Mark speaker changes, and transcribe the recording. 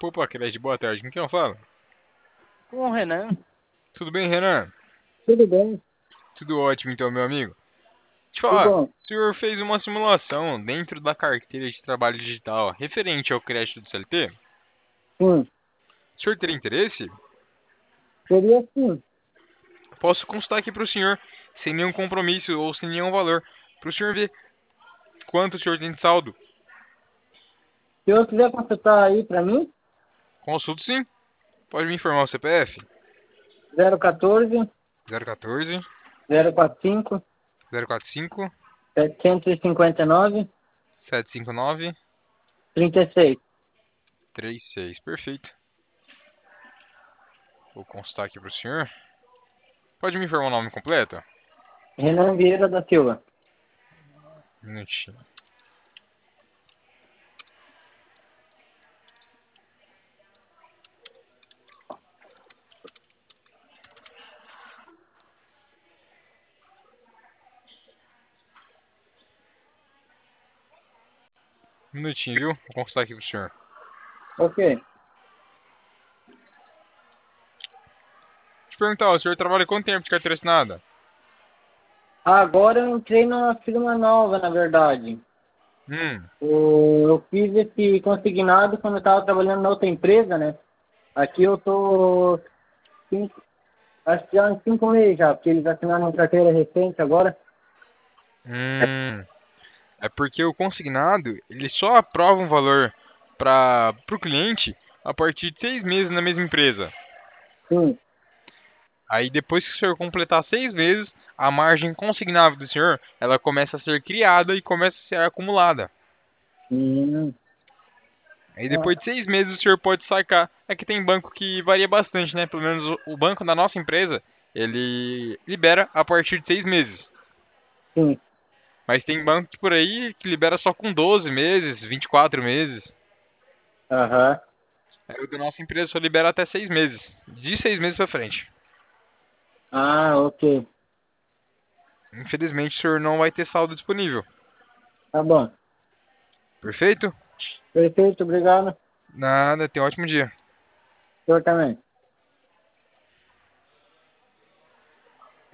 Speaker 1: Opa, Cred, boa tarde. Com quem eu falo?
Speaker 2: Com o Renan,
Speaker 1: Tudo bem, Renan?
Speaker 2: tudo bem,
Speaker 1: Tudo ótimo, então, meu amigo. Deixa eu
Speaker 2: que
Speaker 1: falar,
Speaker 2: bom.
Speaker 1: o senhor fez uma simulação dentro da carteira de trabalho digital referente ao crédito do CLT?
Speaker 2: Sim,
Speaker 1: O senhor teria interesse?
Speaker 2: seria sim.
Speaker 1: Posso constar aqui para o senhor, sem nenhum compromisso ou sem nenhum valor, para o senhor ver quanto o senhor tem de saldo.
Speaker 2: Se eu quiser consultar aí para mim,
Speaker 1: Consulto sim. Pode me informar o CPF?
Speaker 2: 014
Speaker 1: 014
Speaker 2: 045
Speaker 1: 045
Speaker 2: 759
Speaker 1: 759
Speaker 2: 36.
Speaker 1: 36. Perfeito. Vou constar aqui para o senhor. Pode me informar o nome completo?
Speaker 2: Renan Vieira da Silva.
Speaker 1: Um minutinho. Um minutinho, viu? Vou constar aqui pro senhor.
Speaker 2: Ok.
Speaker 1: Deixa eu perguntar, o senhor trabalha quanto tempo de carteira assinada?
Speaker 2: Agora eu entrei numa firma nova, na verdade.
Speaker 1: Hum,
Speaker 2: Eu fiz esse consignado quando eu estava trabalhando na outra empresa, né? Aqui eu tô, acho que já uns 5 meses já, porque eles assinaram uma carteira recente agora.
Speaker 1: hum. É porque o consignado, ele só aprova um valor para o cliente a partir de 6 meses na mesma empresa.
Speaker 2: Sim.
Speaker 1: Aí depois que o senhor completar 6 meses, a margem consignável do senhor, ela começa a ser criada e começa a ser acumulada.
Speaker 2: Hum.
Speaker 1: Aí depois
Speaker 2: Ah,
Speaker 1: de 6 meses o senhor pode sacar. É que tem banco que varia bastante, né? Pelo menos o banco da nossa empresa, ele libera a partir de 6 meses.
Speaker 2: sim.
Speaker 1: Mas tem banco por aí que libera só com 12 meses, 24 meses.
Speaker 2: Aham.
Speaker 1: Aí o da nossa empresa só libera até 6 meses. De 6 meses pra frente.
Speaker 2: Ah, ok.
Speaker 1: Infelizmente o senhor não vai ter saldo disponível.
Speaker 2: Tá bom.
Speaker 1: Perfeito?
Speaker 2: Perfeito, obrigado.
Speaker 1: Nada, tenha um ótimo dia.
Speaker 2: O senhor também.